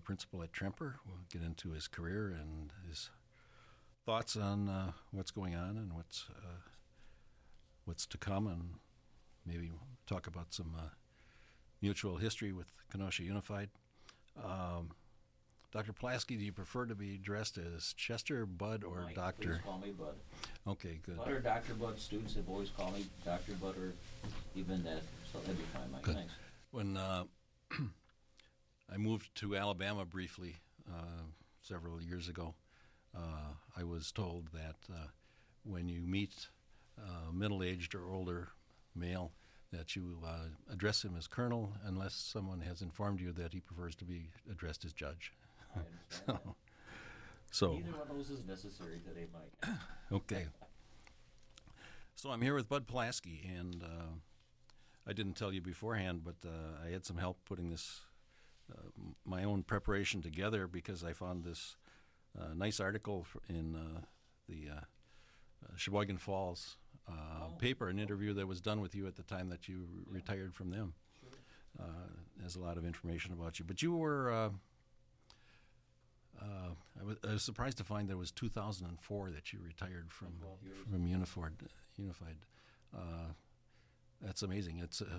principal at Tremper. We'll get into his career and his thoughts on what's going on and what's to come, and maybe talk about some mutual history with Kenosha Unified. Dr. Pulaski, do you prefer to be addressed as Chester, Bud, or Mike, Doctor? Please call me Bud. Okay, good. Bud or Dr. Bud. Students have always called me Dr. Bud or even that, so that'd be fine, Mike. Good. Thanks. When I moved to Alabama briefly several years ago, I was told that when you meet a middle-aged or older male, that you address him as Colonel unless someone has informed you that he prefers to be addressed as Judge. I understand So, Neither one of those is necessary today, Mike. okay. So I'm here with Bud Pulaski, and I didn't tell you beforehand, but I had some help putting this, my own preparation together, because I found this nice article in the Sheboygan Falls paper, an interview that was done with you at the time that you retired from them. Sure. There's a lot of information about you. But you were, I was surprised to find that it was 2004 that you retired from Unified. That's amazing.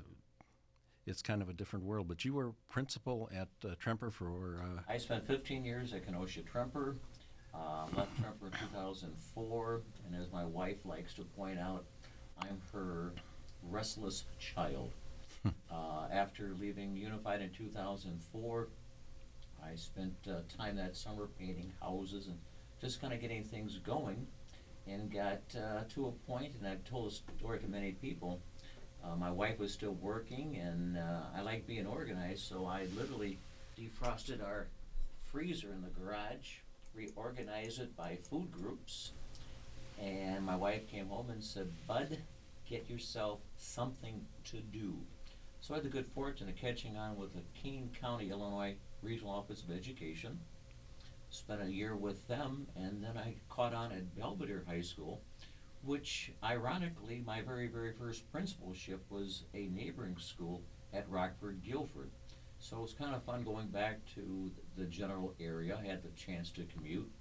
It's kind of a different world. But you were principal at Tremper for... I spent 15 years at Kenosha Tremper. Left Tremper in 2004, and as my wife likes to point out, I'm her restless child. After leaving Unified in 2004, I spent time that summer painting houses and just kind of getting things going, and got to a point, and I've told this story to many people, my wife was still working, and I like being organized, so I literally defrosted our freezer in the garage, reorganize it by food groups, and my wife came home and said, Bud, get yourself something to do. So I had the good fortune of catching on with the Keene County, Illinois Regional Office of Education, spent a year with them, and then I caught on at Belvedere High School, which ironically my very, very first principalship was a neighboring school at Rockford Guilford. So it was kind of fun going back to the general area. I had the chance to commute.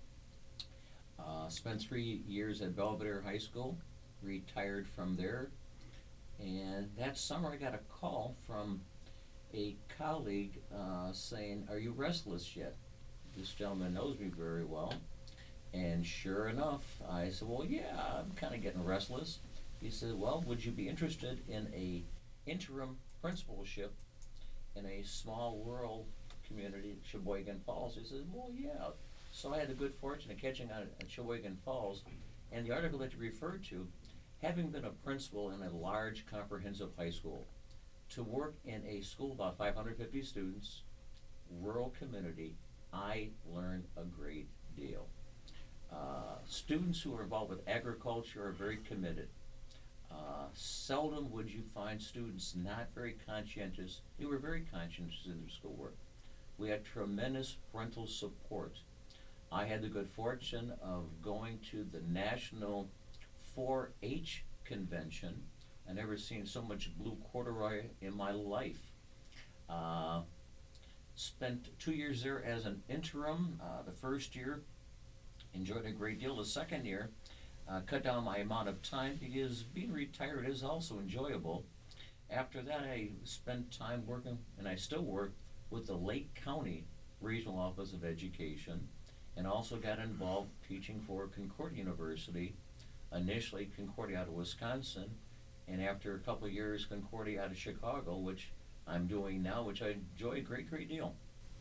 Spent 3 years at Belvedere High School, retired from there. And that summer I got a call from a colleague saying, are you restless yet? This gentleman knows me very well. And sure enough, I said, well, yeah, I'm kind of getting restless. He said, well, would you be interested in a interim principalship in a small rural community, Sheboygan Falls? He says, well, yeah. So I had the good fortune of catching on at Sheboygan Falls, and the article that you referred to, having been a principal in a large comprehensive high school, to work in a school about 550 students, rural community, I learned a great deal. Students who are involved with agriculture are very committed. Seldom would you find students not very conscientious. They were very conscientious in their schoolwork. We had tremendous parental support. I had the good fortune of going to the National 4-H convention. I never seen so much blue corduroy in my life. Spent 2 years there as an interim. The first year, enjoyed a great deal. The second year, cut down my amount of time because being retired is also enjoyable. After that, I spent time working, and I still work, with the Lake County Regional Office of Education, and also got involved teaching for Concordia University, initially Concordia out of Wisconsin, and after a couple of years, Concordia out of Chicago, which I'm doing now, which I enjoy a great, great deal.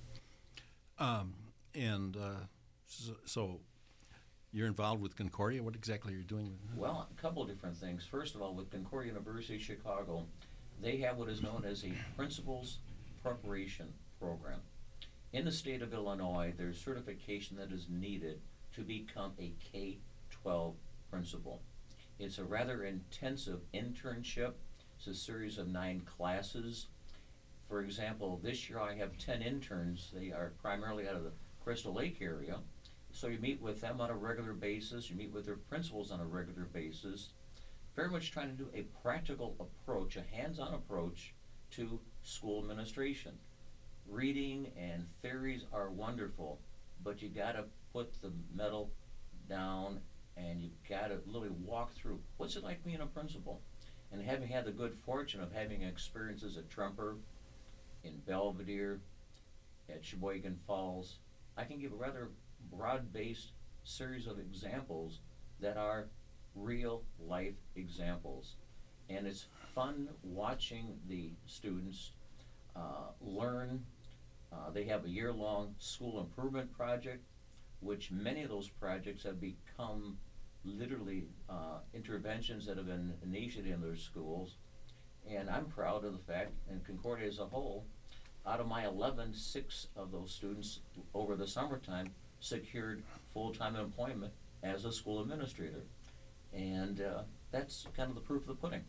So you're involved with Concordia. What exactly are you doing with that? Well, a couple of different things. First of all, with Concordia University Chicago, they have what is known as a Principals Preparation Program. In the state of Illinois, there's certification that is needed to become a K-12 principal. It's a rather intensive internship. It's a series of 9 classes. For example, this year I have 10 interns. They are primarily out of the Crystal Lake area. So you meet with them on a regular basis, you meet with their principals on a regular basis, very much trying to do a practical approach, a hands-on approach to school administration. reading and theories are wonderful, but you got to put the metal down and you got to literally walk through. What's it like being a principal? And having had the good fortune of having experiences at Tremper, in Belvedere, at Sheboygan Falls, I can give a rather broad-based series of examples that are real life examples. And it's fun watching the students learn. They have a year-long school improvement project, which many of those projects have become literally interventions that have been initiated in their schools. And I'm proud of the fact, and Concordia as a whole, out of my 11, 6 of those students over the summertime secured full-time employment as a school administrator. And that's kind of the proof of the pudding.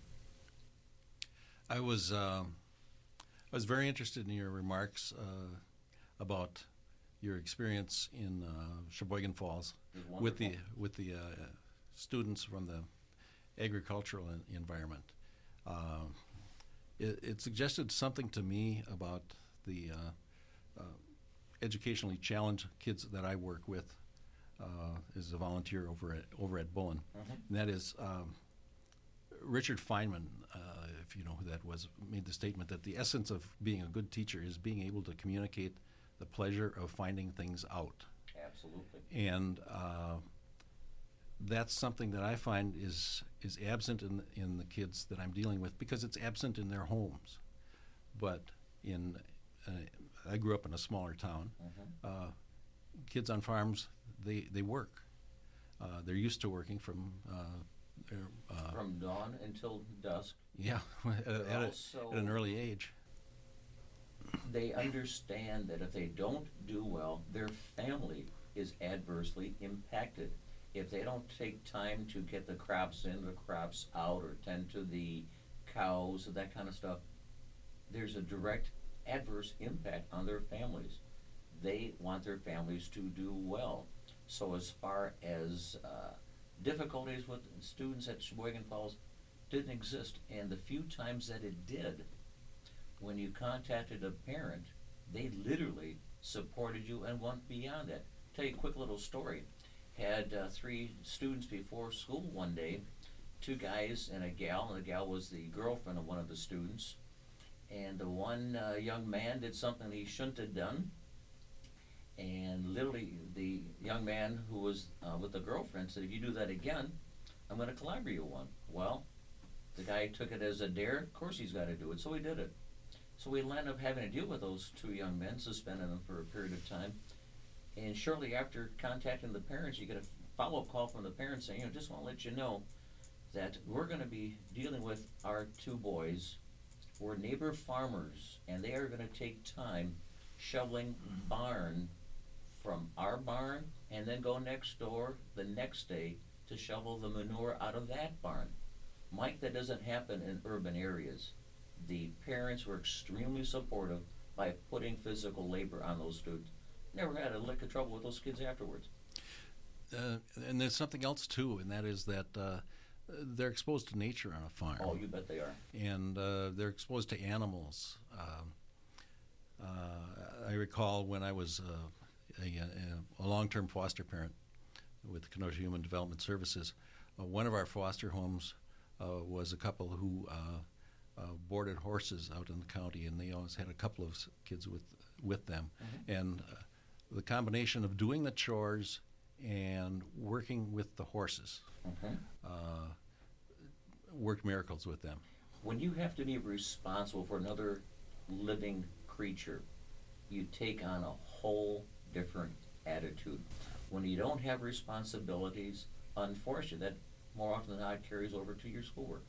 I was very interested in your remarks about your experience in Sheboygan Falls with the students from the agricultural environment. It suggested something to me about the educationally challenged kids that I work with as a volunteer over at Bullen. Mm-hmm. And that is Richard Feynman, if you know who that was, made the statement that the essence of being a good teacher is being able to communicate the pleasure of finding things out. Absolutely. And that's something that I find is absent in the kids that I'm dealing with, because it's absent in their homes. But I grew up in a smaller town. Mm-hmm. Kids on farms, they work. They're used to working from dawn until dusk. Yeah, at an early age. They understand that if they don't do well, their family is adversely impacted. If they don't take time to get the crops in, the crops out, or tend to the cows, that kind of stuff, there's a direct adverse impact on their families. They want their families to do well. So as far as difficulties with students at Sheboygan Falls, didn't exist. And the few times that it did, when you contacted a parent, they literally supported you and went beyond that. Tell you a quick little story. Had 3 students before school one day, 2 guys and a gal, and the gal was the girlfriend of one of the students. And the one young man did something he shouldn't have done. And literally the young man who was with the girlfriend said, if you do that again, I'm going to clobber you one. Well, the guy took it as a dare. Of course he's got to do it, so he did it. So we ended up having to deal with those 2 young men, suspending them for a period of time. And shortly after contacting the parents, you get a follow-up call from the parents saying, just want to let you know that we're going to be dealing with our 2 boys. We're neighbor farmers, and they are going to take time shoveling barn from our barn and then go next door the next day to shovel the manure out of that barn. Mike, that doesn't happen in urban areas. The parents were extremely supportive by putting physical labor on those students. Never had a lick of trouble with those kids afterwards. And there's something else too, and that is that they're exposed to nature on a farm. Oh, you bet they are. And they're exposed to animals. I recall when I was a long-term foster parent with Kenosha Human Development Services, one of our foster homes was a couple who boarded horses out in the county, and they always had a couple of kids with them. Mm-hmm. And the combination of doing the chores and working with the horses worked miracles with them. When you have to be responsible for another living creature, you take on a whole different attitude. When you don't have responsibilities, unfortunately, that more often than not carries over to your schoolwork.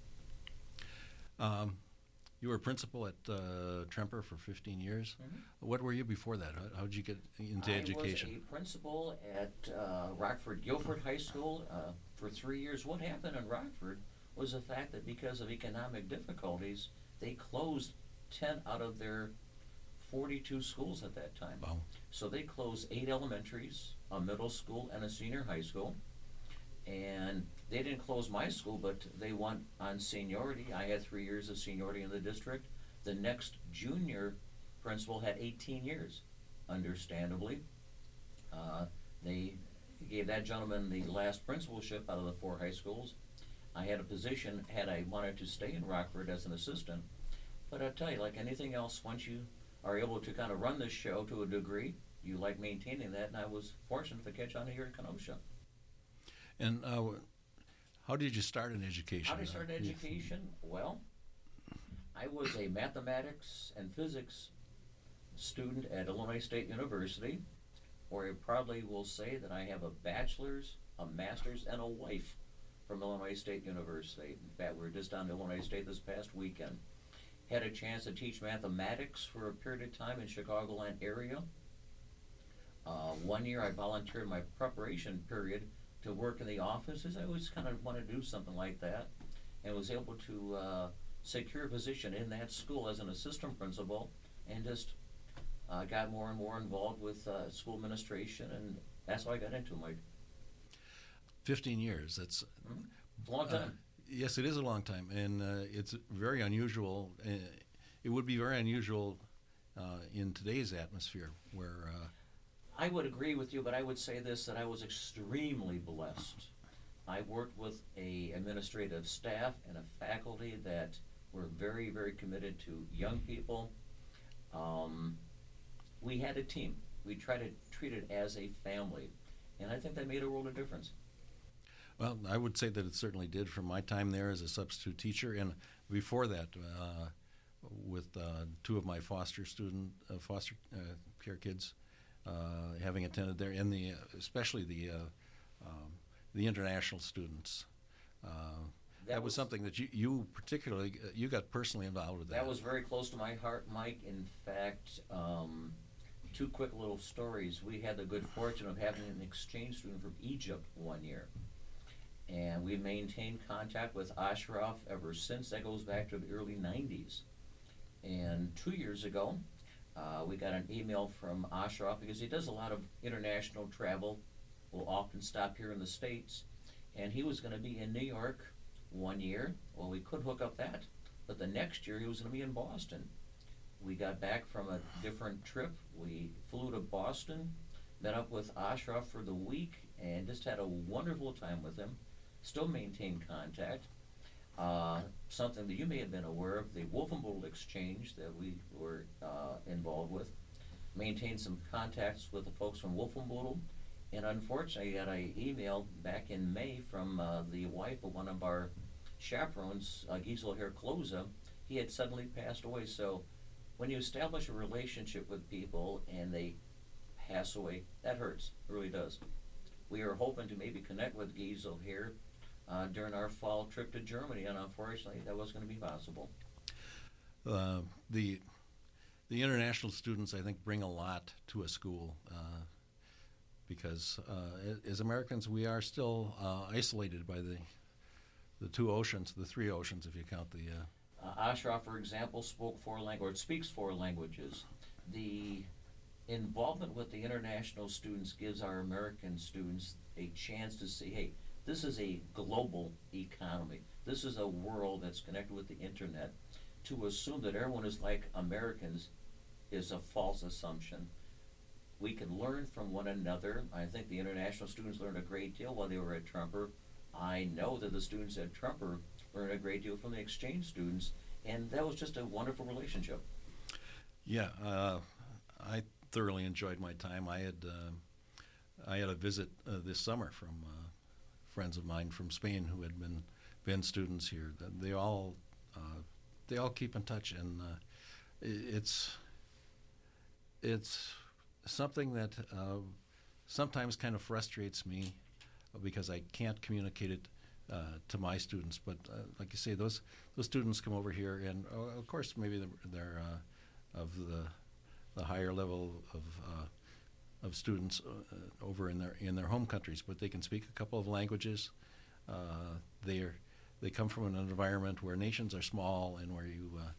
You were principal at Tremper for 15 years. Mm-hmm. What were you before that? How did you get into education? I was a principal at Rockford Guilford High School for 3 years. What happened in Rockford was the fact that because of economic difficulties, they closed 10 out of their 42 schools at that time. Wow. So they closed 8 elementaries, a middle school, and a senior high school. And they didn't close my school, but they went on seniority. I had 3 years of seniority in the district. The next junior principal had 18 years. Understandably, they gave that gentleman the last principalship out of the 4 high schools. I had a position had I wanted to stay in Rockford as an assistant. But I tell you, like anything else, once you are able to kind of run this show to a degree, you like maintaining that, and I was fortunate to catch on here at Kenosha. And how did you start in education? How did I start in education? Well, I was a mathematics and physics student at Illinois State University, where I proudly will say that I have a bachelor's, a master's, and a wife from Illinois State University. In fact, we were just down to Illinois State this past weekend. Had a chance to teach mathematics for a period of time in Chicagoland area. 1 year I volunteered my preparation period to work in the offices. I always kind of wanted to do something like that, and was able to secure a position in that school as an assistant principal, and just got more and more involved with school administration, and that's how I got into it, Mike. 15 years, that's a long time. Yes, it is a long time, and it's very unusual. It would be very unusual in today's atmosphere where... I would agree with you, but I would say this, that I was extremely blessed. I worked with a administrative staff and a faculty that were very, very committed to young people. We had a team. We tried to treat it as a family, and I think that made a world of difference. Well, I would say that it certainly did from my time there as a substitute teacher, and before that, with 2 of my foster care kids, having attended there, and especially the international students. That was something that you particularly you got personally involved with. That was very close to my heart, Mike. In fact, 2 quick little stories. We had the good fortune of having an exchange student from Egypt 1 year. And we maintained contact with Ashraf ever since. That goes back to the early 90s. And 2 years ago, we got an email from Ashraf, because he does a lot of international travel, will often stop here in the States. And he was going to be in New York 1 year. Well, we could hook up that. But the next year, he was going to be in Boston. We got back from a different trip. We flew to Boston, met up with Ashraf for the week, and just had a wonderful time with him. Still maintain contact. Something that you may have been aware of, the Wolfenbüttel exchange that we were involved with. Maintained some contacts with the folks from Wolfenbüttel, and unfortunately I got an email back in May from the wife of one of our chaperones, Gisel Herr-Klose. He had suddenly passed away. So when you establish a relationship with people and they pass away, that hurts. It really does. We are hoping to maybe connect with Gisel here during our fall trip to Germany, and unfortunately that wasn't going to be possible. The international students, I think, bring a lot to a school because as Americans we are still isolated by the 2 oceans, the 3 oceans if you count the... Ashraf, for example, speaks 4 languages. The involvement with the international students gives our American students a chance to see, hey, this is a global economy. This is a world that's connected with the internet. To assume that everyone is like Americans is a false assumption. We can learn from one another. I think the international students learned a great deal while they were at Tremper. I know that the students at Tremper learned a great deal from the exchange students, and that was just a wonderful relationship. Yeah, I thoroughly enjoyed my time. I had a visit this summer from friends of mine from Spain who had been students here. They all keep in touch, and it's something that sometimes kind of frustrates me because I can't communicate it to my students. But like you say, those students come over here, and of course maybe they're of the higher level of students over in their home countries, but they can speak a couple of languages. They come from an environment where nations are small and where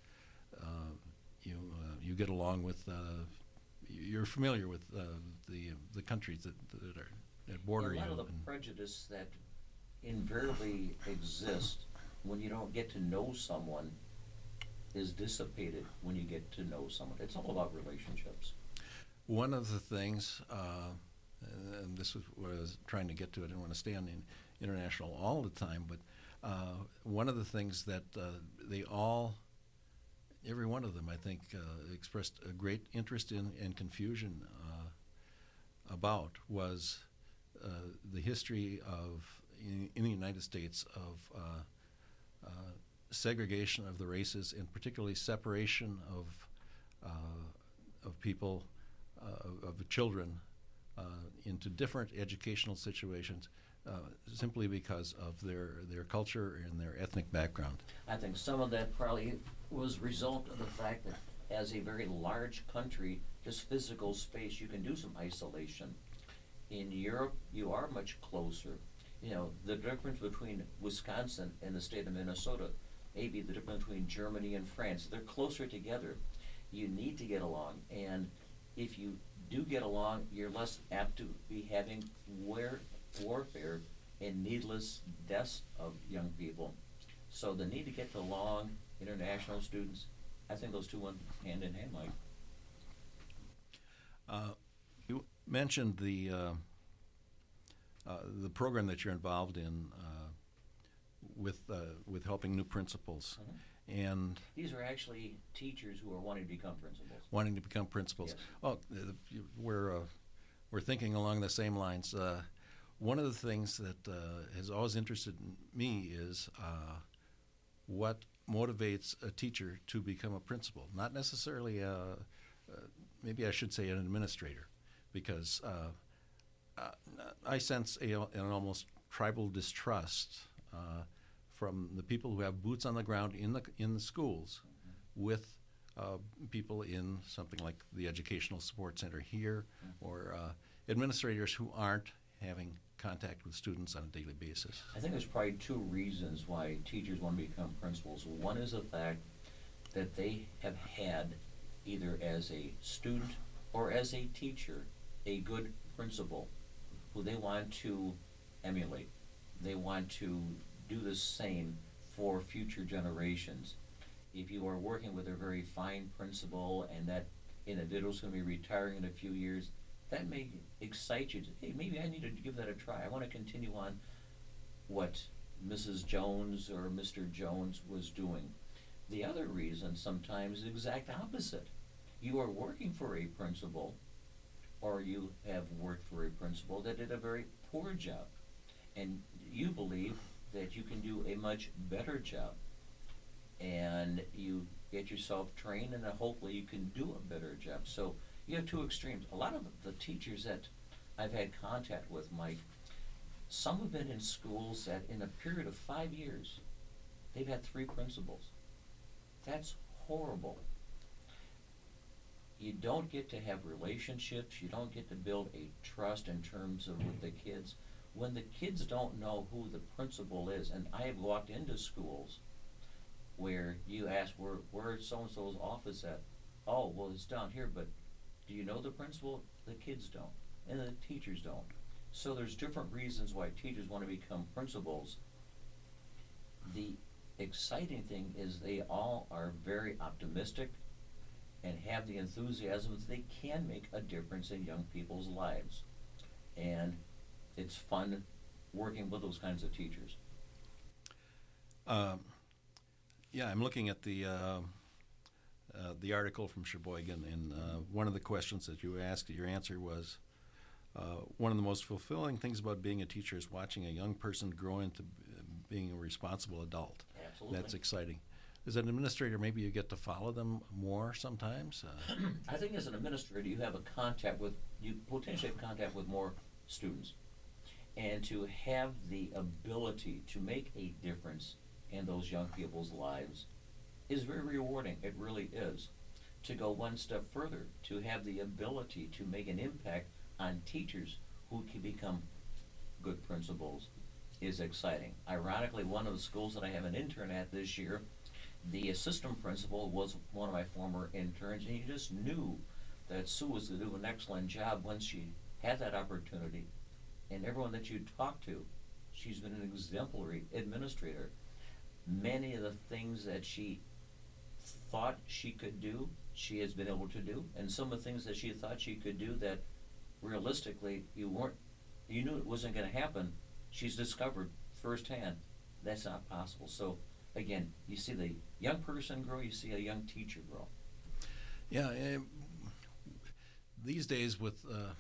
you get along with. You're familiar with the countries that border you. A lot of the prejudice that invariably exists when you don't get to know someone is dissipated when you get to know someone. It's all about relationships. One of the things, and this is what I was trying to get to, I didn't want to stay on the international all the time, but one of the things that they all, every one of them, I think, expressed a great interest in and confusion about was the history of, in the United States, of segregation of the races, and particularly separation of people, of children, into different educational situations, simply because of their culture and their ethnic background. I think some of that probably was a result of the fact that as a very large country, just physical space, you can do some isolation. In Europe, you are much closer. You know, the difference between Wisconsin and the state of Minnesota, maybe the difference between Germany and France, they're closer together. You need to get along, and if you do get along, you're less apt to be having warfare and needless deaths of young people. So the need to get along, international students, I think those two went hand in hand, Mike. You mentioned the program that you're involved in with helping new principals, and these are actually teachers who are wanting to become principals. Wanting to become principals. Yes. Oh, we're thinking along the same lines. One of the things that has always interested me is what motivates a teacher to become a principal. Not necessarily maybe I should say an administrator, because I sense an almost tribal distrust from the people who have boots on the ground in the schools, with people in something like the Educational Support Center here, or administrators who aren't having contact with students on a daily basis. I think there's probably two reasons why teachers want to become principals. One is the fact that they have had, either as a student or as a teacher, a good principal who they want to emulate. They want to do the same for future generations. If you are working with a very fine principal and that individual is going to be retiring in a few years, that may excite you to, hey, maybe I need to give that a try. I want to continue on what Mrs. Jones or Mr. Jones was doing. The other reason sometimes is the exact opposite. You are working for a principal, or you have worked for a principal that did a very poor job, and you believe that you can do a much better job, and you get yourself trained, and then hopefully you can do a better job. So you have two extremes. A lot of the teachers that I've had contact with, Mike, some have been in schools that in a period of 5 years, they've had 3 principals. That's horrible. You don't get to have relationships. You don't get to build a trust in terms of with the kids. When the kids don't know who the principal is, and I have walked into schools where you ask, where's so-and-so's office at? Oh, well, it's down here, but do you know the principal? The kids don't, and the teachers don't. So there's different reasons why teachers want to become principals. The exciting thing is they all are very optimistic and have the enthusiasm that they can make a difference in young people's lives. And it's fun working with those kinds of teachers. Yeah, I'm looking at the article from Sheboygan, and one of the questions that you asked, your answer was, one of the most fulfilling things about being a teacher is watching a young person grow into being a responsible adult. Absolutely. That's exciting. As an administrator, maybe you get to follow them more sometimes? I think as an administrator, you potentially have contact with more students. And to have the ability to make a difference in those young people's lives is very rewarding. It really is. To go one step further, to have the ability to make an impact on teachers who can become good principals is exciting. Ironically, one of the schools that I have an intern at this year, the assistant principal was one of my former interns, and you just knew that Sue was going to do an excellent job once she had that opportunity. And everyone that you talk to, she's been an exemplary administrator. Many of the things that she thought she could do, she has been able to do, and some of the things that she thought she could do that realistically you knew it wasn't going to happen, she's discovered firsthand that's not possible. So again, you see the young person grow, you see a young teacher grow. Yeah, these days with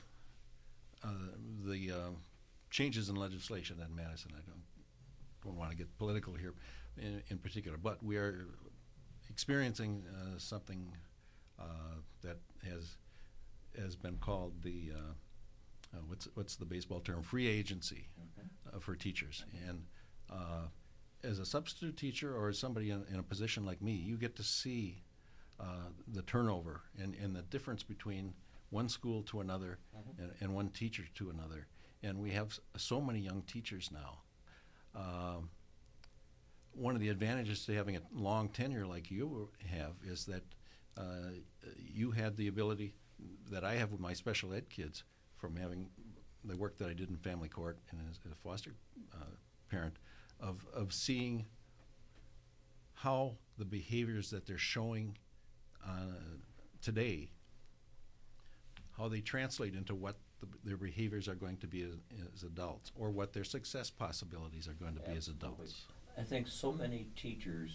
the changes in legislation in Madison, I don't want to get political here in particular, but we are experiencing something that has been called the what's the baseball term, free agency for teachers. And as a substitute teacher or as somebody in a position like me, you get to see the turnover and the difference between one school to another and one teacher to another. And we have so many young teachers now. One of the advantages to having a long tenure like you have is that you had the ability that I have with my special ed kids from having the work that I did in family court and as a foster parent of seeing how the behaviors that they're showing today, how they translate into what their behaviors are going to be as adults, or what their success possibilities are going to be as adults. I think so many teachers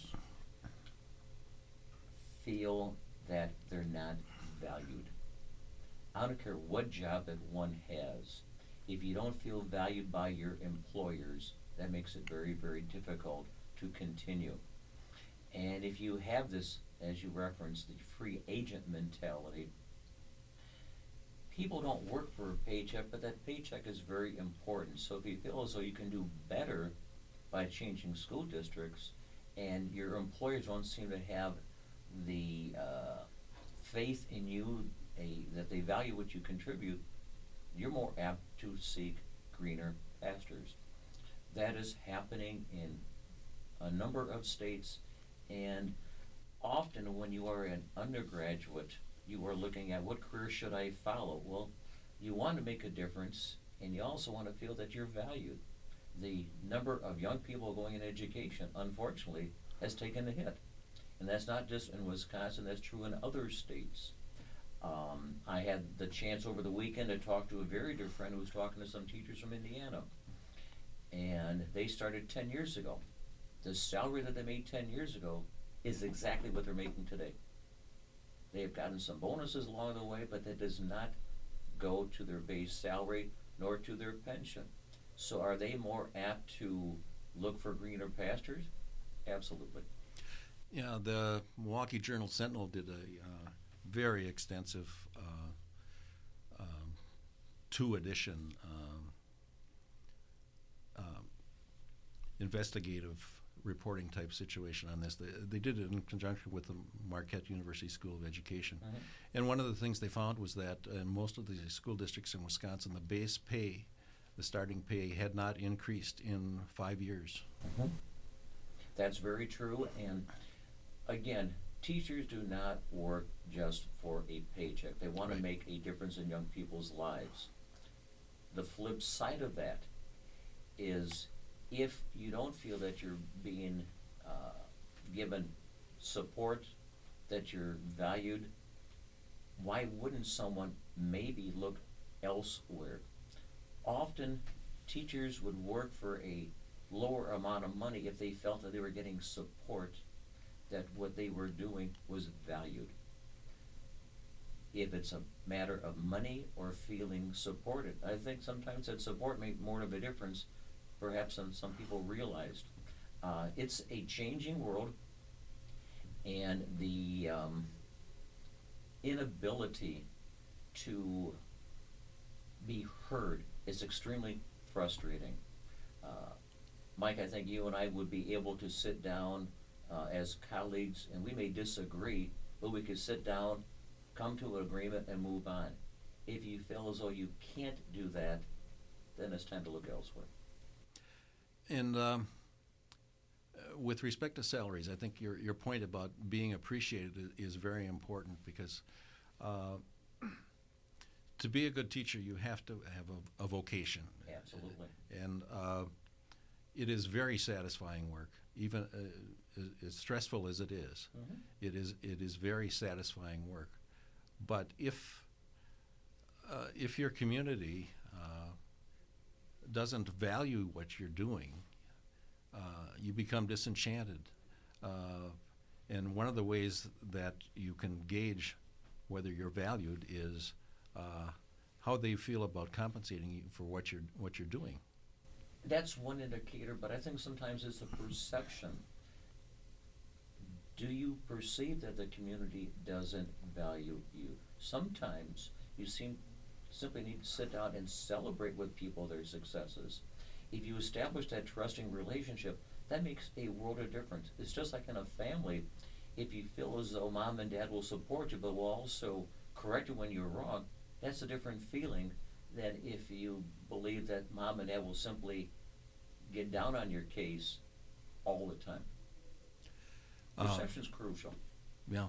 feel that they're not valued. I don't care what job that one has. If you don't feel valued by your employers, that makes it very, very difficult to continue. And if you have this, as you referenced, the free agent mentality, people don't work for a paycheck, but that paycheck is very important. So if you feel as though you can do better by changing school districts, and your employers don't seem to have the faith in you, that they value what you contribute, you're more apt to seek greener pastures. That is happening in a number of states, and often when you are an undergraduate, you are looking at what career should I follow. Well, you want to make a difference, and you also want to feel that you're valued. The number of young people going in education, unfortunately, has taken a hit. And that's not just in Wisconsin, that's true in other states. I had the chance over the weekend to talk to a very dear friend who was talking to some teachers from Indiana. And they started 10 years ago. The salary that they made 10 years ago is exactly what they're making today. They have gotten some bonuses along the way, but that does not go to their base salary nor to their pension. So are they more apt to look for greener pastures? Absolutely. Yeah, the Milwaukee Journal-Sentinel did a very extensive two-edition investigative reporting type situation on this. They did it in conjunction with the Marquette University School of Education. And one of the things they found was that in most of the school districts in Wisconsin, the base pay, the starting pay, had not increased in 5 years. That's very true. And again, teachers do not work just for a paycheck. They want to make a difference in young people's lives. The flip side of that is if you don't feel that you're being given support, that you're valued, why wouldn't someone maybe look elsewhere? Often teachers would work for a lower amount of money if they felt that they were getting support, that what they were doing was valued. If it's a matter of money or feeling supported, I think sometimes that support makes more of a difference perhaps than some people realized. It's a changing world, and the inability to be heard is extremely frustrating. Mike, I think you and I would be able to sit down as colleagues, and we may disagree, but we could sit down, come to an agreement, and move on. If you feel as though you can't do that, then it's time to look elsewhere. And with respect to salaries, I think your point about being appreciated is very important, because to be a good teacher, you have to have a vocation. Absolutely. And it is very satisfying work, even as stressful as it is, Mhm. it is very satisfying work. But if your community doesn't value what you're doing, you become disenchanted. And one of the ways that you can gauge whether you're valued is how they feel about compensating you for what you're doing. That's one indicator, but I think sometimes it's a perception. Do you perceive that the community doesn't value you? Sometimes you simply need to sit down and celebrate with people their successes. If you establish that trusting relationship, that makes a world of difference. It's just like in a family. If you feel as though mom and dad will support you but will also correct you when you're wrong, that's a different feeling than if you believe that mom and dad will simply get down on your case all the time. Perception's crucial. Yeah,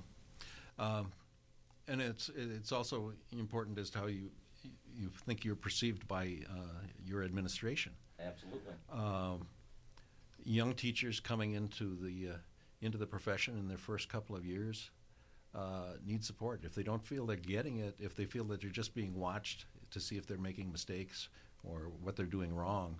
and it's also important as to how you think you're perceived by your administration. Absolutely. Young teachers coming into the profession in their first couple of years need support. If they don't feel they're getting it, if they feel that they're just being watched to see if they're making mistakes or what they're doing wrong,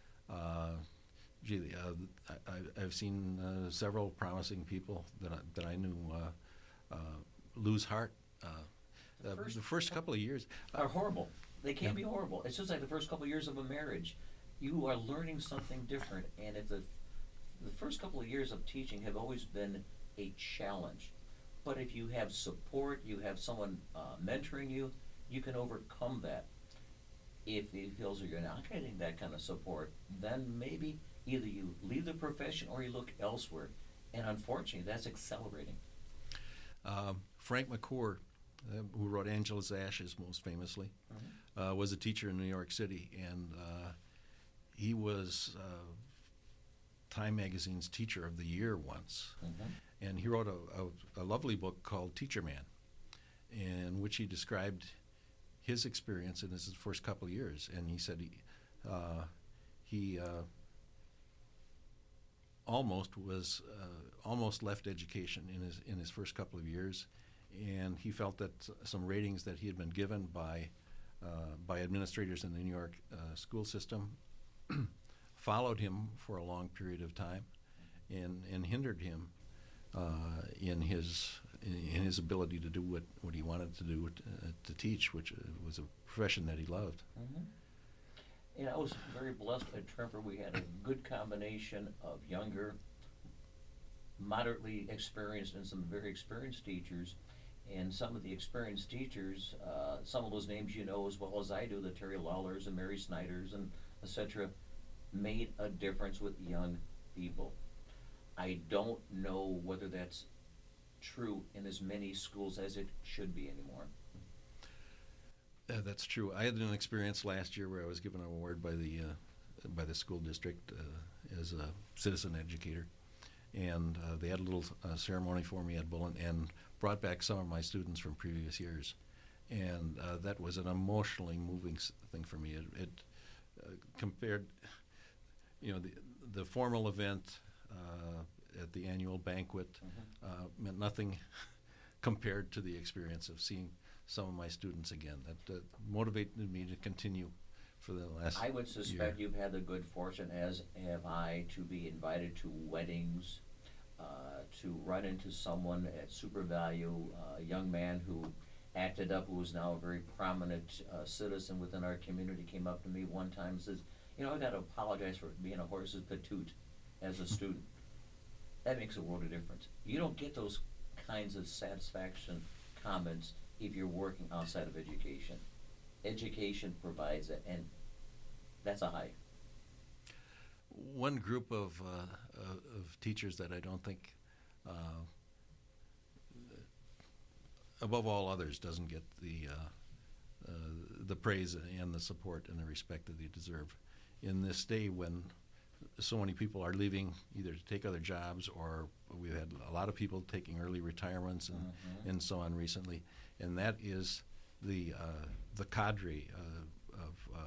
I've seen several promising people that I knew lose heart. The first couple of years Are horrible. They can be horrible. It's just like the first couple of years of a marriage. You are learning something different, and if the first couple of years of teaching have always been a challenge. But if you have support, you have someone mentoring you, you can overcome that. If he feels that you're not getting that kind of support, then maybe either you leave the profession or you look elsewhere. And unfortunately, that's accelerating. Frank McCourt, who wrote Angela's Ashes most famously, was a teacher in New York City, and he was Time Magazine's Teacher of the Year once. And he wrote a lovely book called Teacher Man, in which he described his experience in his first couple of years. And he said he almost left education in his first couple of years, and he felt that some ratings that he had been given by administrators in the New York school system followed him for a long period of time, and hindered him in his ability to do what he wanted to do to teach, which was a profession that he loved. And I was very blessed at Tremper. We had a good combination of younger, moderately experienced, and some very experienced teachers. And some of the experienced teachers, some of those names you know as well as I do, the Terry Lawlers and Mary Snyders and etc., made a difference with young people. I don't know whether that's true in as many schools as it should be anymore. That's true. I had an experience last year where I was given an award by the school district as a citizen educator, and they had a little ceremony for me at Bullen and brought back some of my students from previous years, and that was an emotionally moving thing for me. It compared, the formal event at the annual banquet meant nothing compared to the experience of seeing some of my students again. That motivated me to continue for the last I would suspect year. you've had the good fortune, as have I, to be invited to weddings, to run into someone at Super Value, a young man who acted up, who is now a very prominent citizen within our community, came up to me one time and says, I've got to apologize for being a horse's patoot as a student. That makes a world of difference. You don't get those kinds of satisfaction comments if you're working outside of education. Education provides it, and that's a high. One group of teachers that I don't think, above all others, doesn't get the praise and the support and the respect that they deserve in this day when so many people are leaving either to take other jobs, or we've had a lot of people taking early retirements and so on recently, and that is the cadre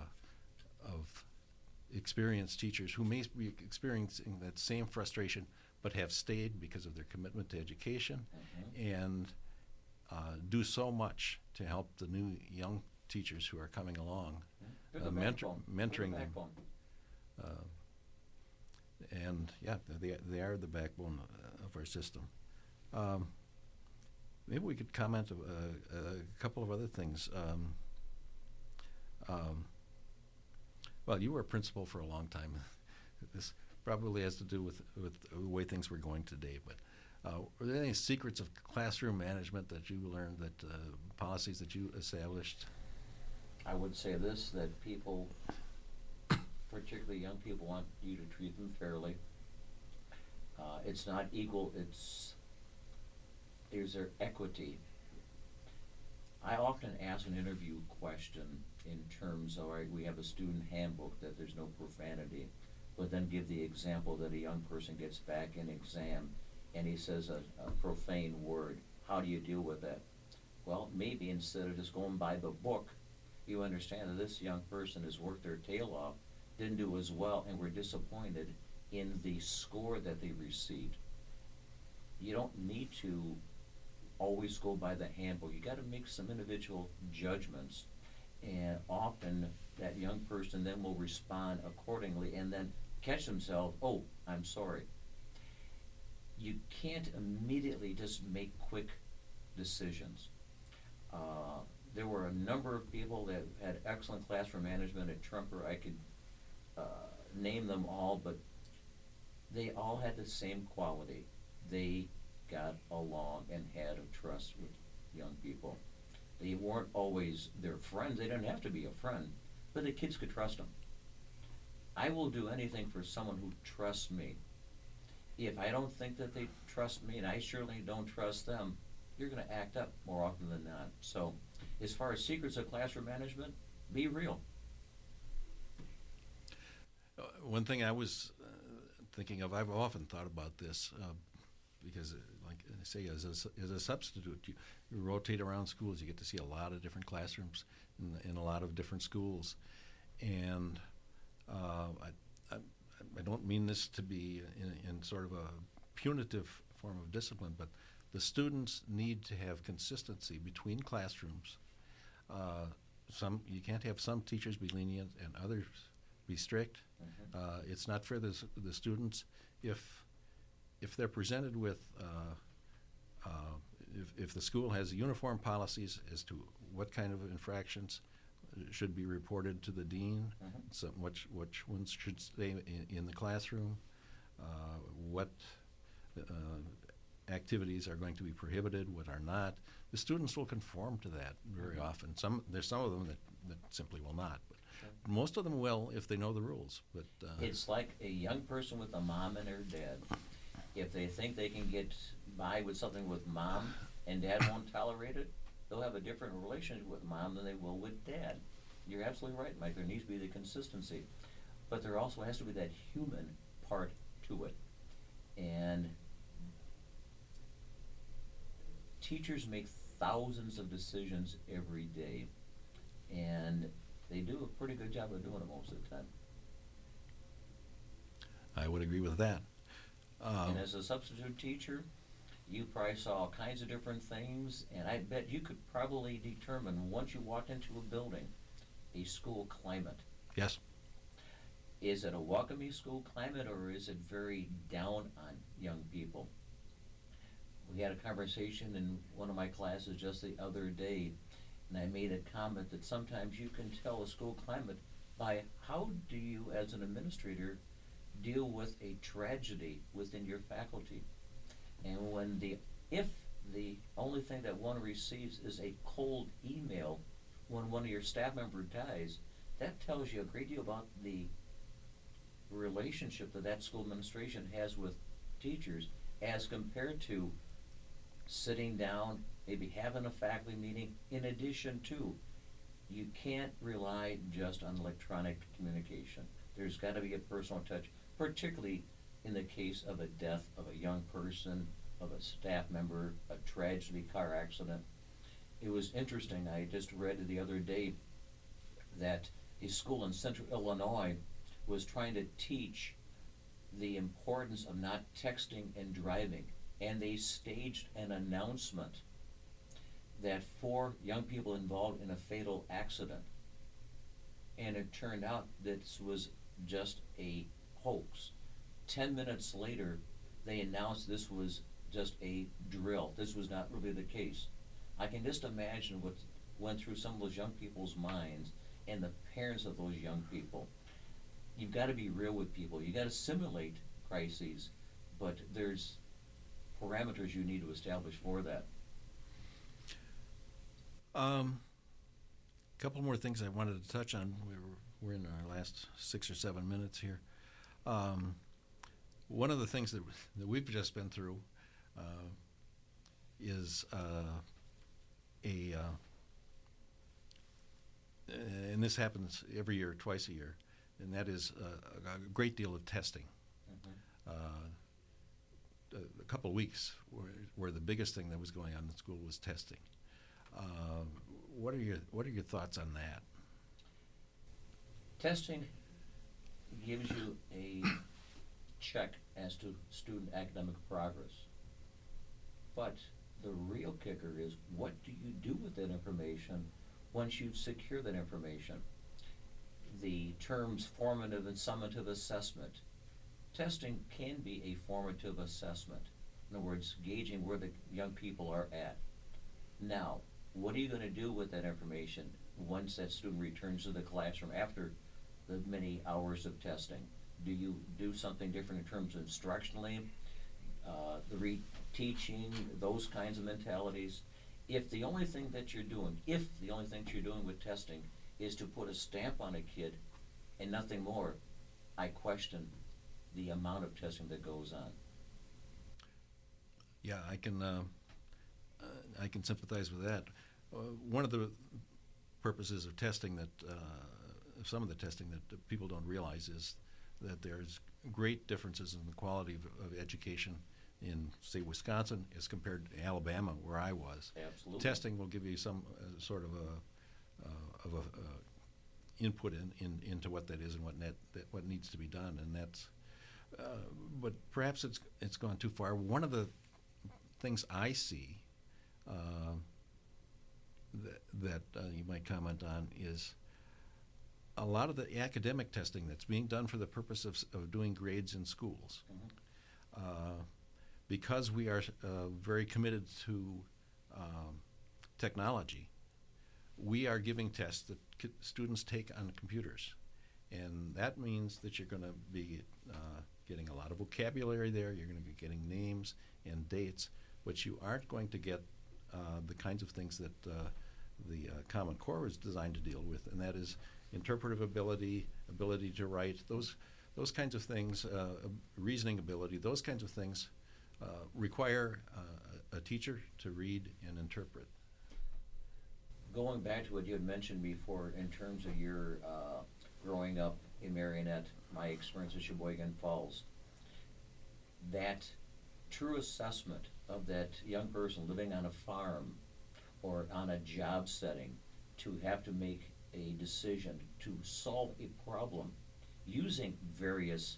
of experienced teachers who may be experiencing that same frustration but have stayed because of their commitment to education Mhm. and do so much to help the new young teachers who are coming along, They're the mentor, backbone. They're the mentoring them. backbone. And yeah, they are the backbone of our system. Um, Maybe we could comment a couple of other things. Well, you were a principal for a long time. This probably has to do with the way things were going today. But were there any secrets of classroom management that you learned, that policies that you established? I would say this, that people, particularly young people, want you to treat them fairly. It's not equal, is there equity? I often ask an interview question in terms of, all right, we have a student handbook that there's no profanity, but then give the example that a young person gets back in exam and he says a profane word. How do you deal with that? Well, maybe instead of just going by the book, you understand that this young person has worked their tail off, didn't do as well, and were disappointed in the score that they received. You don't need to always go by the handbook. You got to make some individual judgments, and often that young person then will respond accordingly and then catch themselves, oh, I'm sorry. You can't immediately just make quick decisions. There were a number of people that had excellent classroom management at Tremper. I could name them all, but they all had the same quality. They got along and had a trust with young people. They weren't always their friends. They didn't have to be a friend, but the kids could trust them. I will do anything for someone who trusts me. If I don't think that they trust me, and I surely don't trust them, you're going to act up more often than not. So, as far as secrets of classroom management, be real. One thing I was thinking of, I've often thought about this because, like I say, as a substitute, you rotate around schools. You get to see a lot of different classrooms in a lot of different schools, and I don't mean this to be in sort of a punitive form of discipline, but the students need to have consistency between classrooms. You can't have some teachers be lenient and others be strict. Mm-hmm. It's not fair to the students if they're presented with if the school has uniform policies as to what kind of infractions should be reported to the dean, Mm-hmm. which ones should stay in the classroom, what activities are going to be prohibited, what are not. The students will conform to that very Mhm. often. There's some of them that simply will not, but Sure. most of them will if they know the rules. But It's like a young person with a mom and her dad. If they think they can get by with something with mom and dad won't tolerate it, they'll have a different relationship with mom than they will with dad. You're absolutely right, Mike. There needs to be the consistency. But there also has to be that human part to it. And teachers make thousands of decisions every day. And they do a pretty good job of doing it most of the time. I would agree with that. And as a substitute teacher, you probably saw all kinds of different things, and I bet you could probably determine once you walked into a building, a school climate. Yes. Is it a welcoming school climate, or is it very down on young people? We had a conversation in one of my classes just the other day, and I made a comment that sometimes you can tell a school climate by how do you, as an administrator, deal with a tragedy within your faculty. And if the only thing that one receives is a cold email when one of your staff members dies, that tells you a great deal about the relationship that school administration has with teachers as compared to sitting down, maybe having a faculty meeting. In addition to, you can't rely just on electronic communication. There's got to be a personal touch, particularly in the case of a death of a young person, of a staff member, a tragedy, car accident. It was interesting, I just read the other day that a school in central Illinois was trying to teach the importance of not texting and driving. And they staged an announcement that 4 young people involved in a fatal accident. And it turned out this was just a hoax. 10 minutes later, they announced this was just a drill. This was not really the case. I can just imagine what went through some of those young people's minds and the parents of those young people. You've got to be real with people. You've got to simulate crises, but there's parameters you need to establish for that. Couple more things I wanted to touch on. We're in our last 6 or 7 minutes here. One of the things that we've just been through is and this happens every year, twice a year, and that is a great deal of testing. A couple of weeks where the biggest thing that was going on in school was testing. What are your thoughts on that? Testing gives you a check as to student academic progress. But the real kicker is, what do you do with that information once you've secured that information? The terms formative and summative assessment. Testing can be a formative assessment. In other words, gauging where the young people are at. Now, what are you going to do with that information once that student returns to the classroom after the many hours of testing? Do you do something different in terms of instructionally, the reteaching, those kinds of mentalities? If the only thing that you're doing with testing is to put a stamp on a kid and nothing more, I question the amount of testing that goes on. Yeah, I can sympathize with that. One of the purposes of testing that some of the testing that people don't realize is that there's great differences in the quality of education in, say, Wisconsin as compared to Alabama, where I was. Absolutely. Testing will give you some sort of a input into what that is and what needs to be done, and that's. But perhaps it's gone too far. One of the things I see that you might comment on is a lot of the academic testing that's being done for the purpose of doing grades in schools. Mm-hmm. Because we are very committed to technology, we are giving tests that students take on computers. And that means that you're going to be getting a lot of vocabulary there, you're going to be getting names and dates, but you aren't going to get the kinds of things that the Common Core is designed to deal with, and that is interpretive ability, ability to write, those kinds of things, reasoning ability, those kinds of things require a teacher to read and interpret. Going back to what you had mentioned before in terms of your growing up in Marionette, my experience at Sheboygan Falls, that true assessment of that young person living on a farm or on a job setting to have to make a decision to solve a problem using various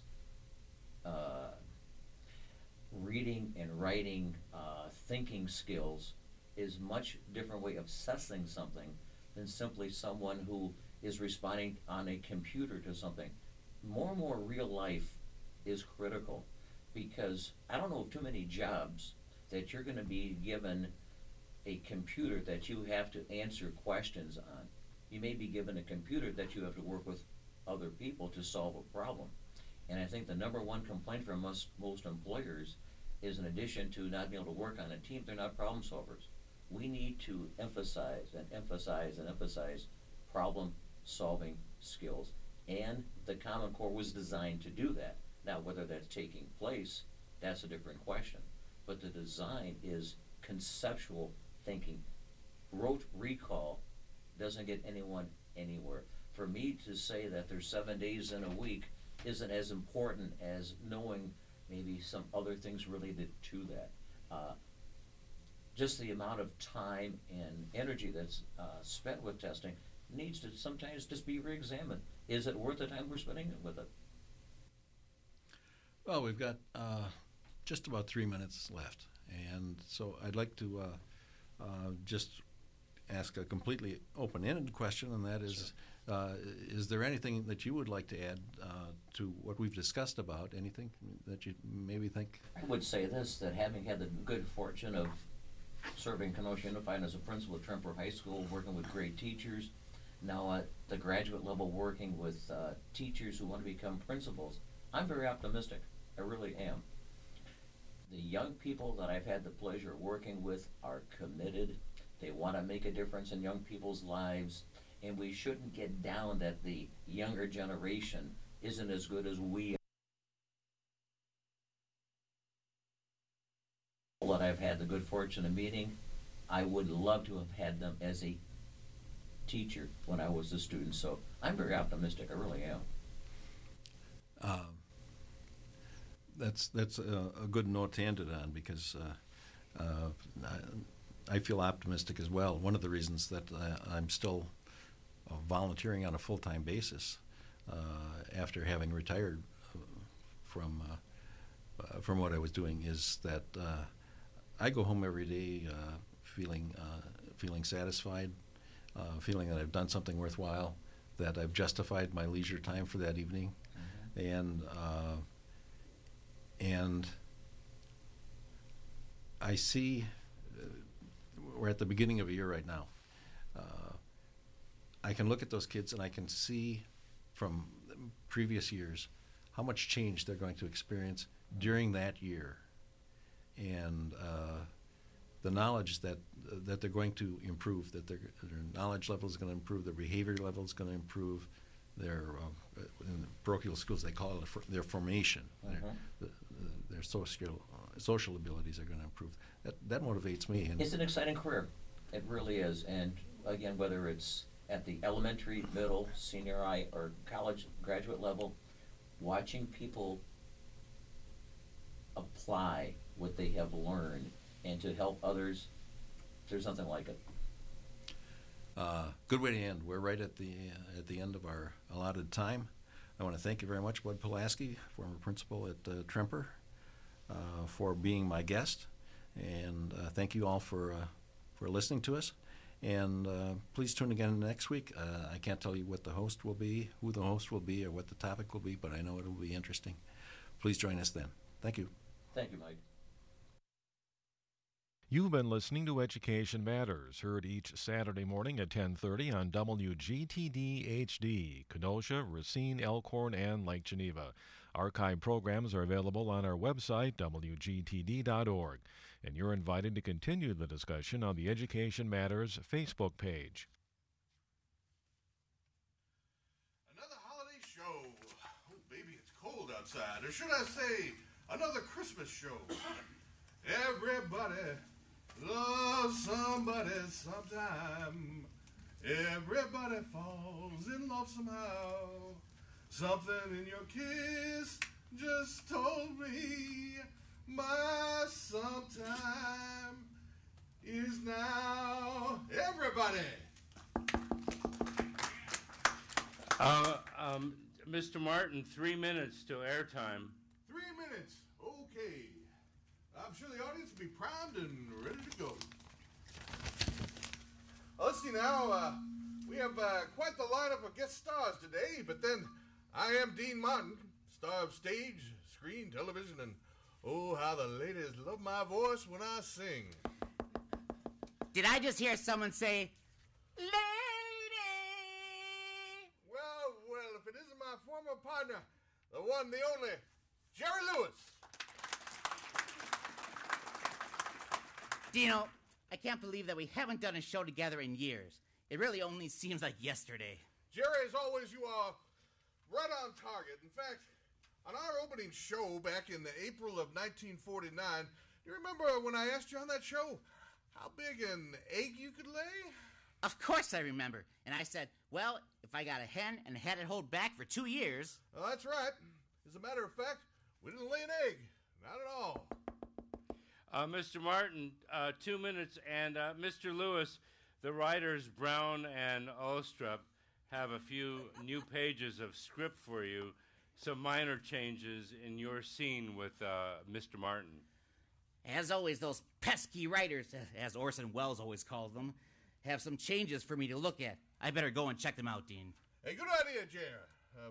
reading and writing thinking skills is much different way of assessing something than simply someone who is responding on a computer to something. More and more real life is critical, because I don't know of too many jobs that you're going to be given a computer that you have to answer questions on. You may be given a computer that you have to work with other people to solve a problem. And I think the number one complaint from most employers is, in addition to not being able to work on a team, they're not problem solvers. We need to emphasize problem solving skills. And the Common Core was designed to do that. Now, whether that's taking place, that's a different question. But the design is conceptual thinking. Rote recall doesn't get anyone anywhere. For me to say that there's 7 days in a week isn't as important as knowing maybe some other things related to that. Just the amount of time and energy that's spent with testing needs to sometimes just be re-examined. Is it worth the time we're spending with it? Well, we've got just about 3 minutes left, and so I'd like to just ask a completely open-ended question, and that is there anything that you would like to add to what we've discussed about? Anything that you maybe think? I would say this, that having had the good fortune of serving Kenosha Unified as a principal at Tremper High School, working with great teachers, now at the graduate level working with teachers who want to become principals, I'm very optimistic. I really am. The young people that I've had the pleasure of working with are committed. They want to make a difference in young people's lives, and we shouldn't get down that the younger generation isn't as good as we are. That I've had the good fortune of meeting, I would love to have had them as a teacher when I was a student. So I'm very optimistic. I really am. That's a good note to end it on, because I feel optimistic as well. One of the reasons that I'm still volunteering on a full-time basis after having retired from what I was doing is that I go home every day feeling satisfied, feeling that I've done something worthwhile, that I've justified my leisure time for that evening, and I see we're at the beginning of a year right now. I can look at those kids and I can see from previous years how much change they're going to experience during that year, and the knowledge that they're going to improve, that their knowledge level is going to improve, their behavior level is going to improve, their in the parochial schools they call it their formation, their social abilities are going to improve. That motivates me. And it's an exciting career. It really is. And again, whether it's at the elementary, middle, senior high, or college graduate level, watching people apply what they have learned and to help others, there's nothing like it. Good way to end. We're right at the end of our allotted time. I want to thank you very much, Bud Pulaski, former principal at Tremper, for being my guest, and thank you all for listening to us. And please tune again next week. I can't tell you what the host will be, who the host will be, or what the topic will be, but I know it will be interesting. Please join us then. Thank you. Thank you, Mike. You've been listening to Education Matters, heard each Saturday morning at 10:30 on WGTD HD, Kenosha, Racine, Elkhorn, and Lake Geneva. Archive programs are available on our website, WGTD.org, and you're invited to continue the discussion on the Education Matters Facebook page. Another holiday show. Oh, baby, it's cold outside. Or should I say, another Christmas show. Everybody loves somebody sometime. Everybody falls in love somehow. Something in your kiss just told me my sometime is now. Everybody. Mr. Martin, 3 minutes to airtime. 3 minutes. Okay. I'm sure the audience will be primed and ready to go. Let's see now. We have quite the lineup of guest stars today, but then I am Dean Martin, star of stage, screen, television, and oh, how the ladies love my voice when I sing. Did I just hear someone say, lady? Well, if it isn't my former partner, the one, the only, Jerry Lewis. Dino, I can't believe that we haven't done a show together in years. It really only seems like yesterday. Jerry, as always, you are right on target. In fact, on our opening show back in the April of 1949, do you remember when I asked you on that show how big an egg you could lay? Of course I remember. And I said, well, if I got a hen and had it hold back for 2 years. Well, that's right. As a matter of fact, we didn't lay an egg. Not at all. Mr. Martin, 2 minutes, and Mr. Lewis, the writers Brown and Ostrup have a few new pages of script for you some minor changes in your scene with Mr. Martin. As always, those pesky writers, as Orson Welles always calls them, have some changes for me to look at. I better go and check them out, Dean. Hey, good idea, Jer.